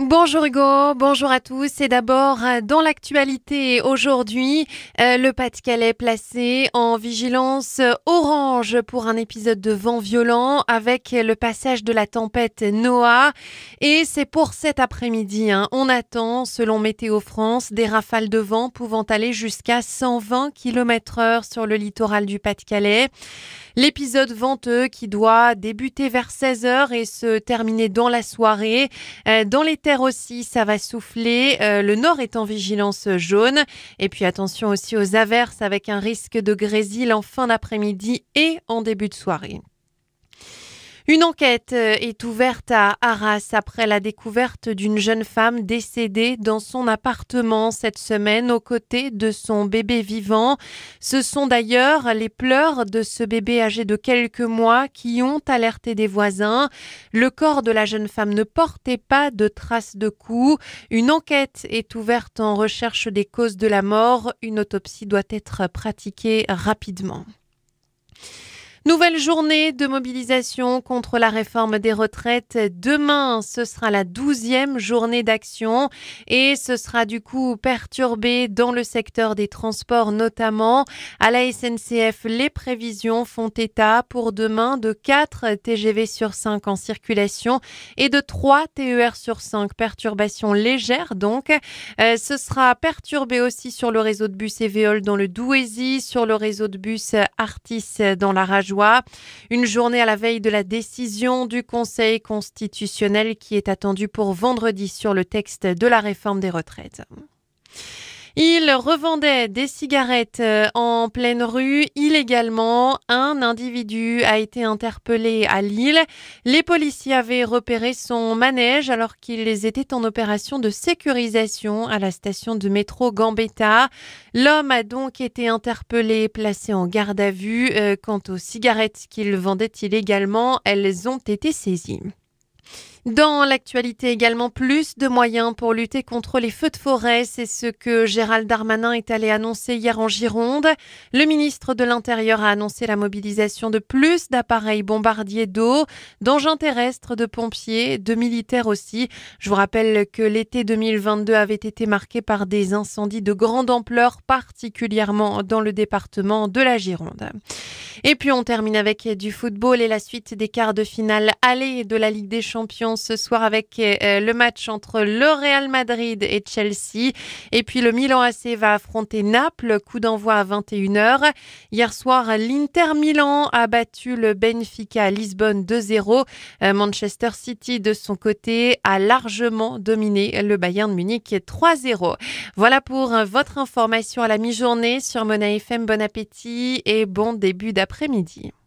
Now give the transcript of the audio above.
Bonjour Hugo, bonjour à tous. Et d'abord, dans l'actualité aujourd'hui, le Pas-de-Calais placé en vigilance orange pour un épisode de vent violent avec le passage de la tempête Noah. Et c'est pour cet après-midi. On attend, selon Météo France, des rafales de vent pouvant aller jusqu'à 120 km/h sur le littoral du Pas-de-Calais. L'épisode venteux qui doit débuter vers 16h et se terminer dans la soirée. Dans les terres aussi, ça va souffler. Le nord est en vigilance jaune. Et puis attention aussi aux averses avec un risque de grésil en fin d'après-midi et en début de soirée. Une enquête est ouverte à Arras après la découverte d'une jeune femme décédée dans son appartement cette semaine aux côtés de son bébé vivant. Ce sont d'ailleurs les pleurs de ce bébé âgé de quelques mois qui ont alerté des voisins. Le corps de la jeune femme ne portait pas de traces de coups. Une enquête est ouverte en recherche des causes de la mort. Une autopsie doit être pratiquée rapidement. Nouvelle journée de mobilisation contre la réforme des retraites. Demain, ce sera la 12e journée d'action et ce sera du coup perturbé dans le secteur des transports notamment. À la SNCF, les prévisions font état pour demain de 4 TGV sur 5 en circulation et de 3 TER sur 5. Perturbations légères donc. Ce sera perturbé aussi sur le réseau de bus Évéole dans le Douaisis, sur le réseau de bus Artis dans la Rajoie. Une journée à la veille de la décision du Conseil constitutionnel qui est attendue pour vendredi sur le texte de la réforme des retraites. Il revendait des cigarettes en pleine rue illégalement. Un individu a été interpellé à Lille. Les policiers avaient repéré son manège alors qu'ils étaient en opération de sécurisation à la station de métro Gambetta. L'homme a donc été interpellé et placé en garde à vue. Quant aux cigarettes qu'il vendait illégalement, elles ont été saisies. Dans l'actualité également, plus de moyens pour lutter contre les feux de forêt. C'est ce que Gérald Darmanin est allé annoncer hier en Gironde. Le ministre de l'Intérieur a annoncé la mobilisation de plus d'appareils bombardiers d'eau, d'engins terrestres, de pompiers, de militaires aussi. Je vous rappelle que l'été 2022 avait été marqué par des incendies de grande ampleur, particulièrement dans le département de la Gironde. Et puis on termine avec du football et la suite des quarts de finale aller de la Ligue des Champions ce soir avec le match entre le Real Madrid et Chelsea. Et puis le Milan AC va affronter Naples, coup d'envoi à 21h. Hier soir, l'Inter Milan a battu le Benfica à Lisbonne 2-0. Manchester City, de son côté, a largement dominé le Bayern Munich 3-0. Voilà pour votre information à la mi-journée sur Mona FM. Bon appétit et bon début d'après-midi.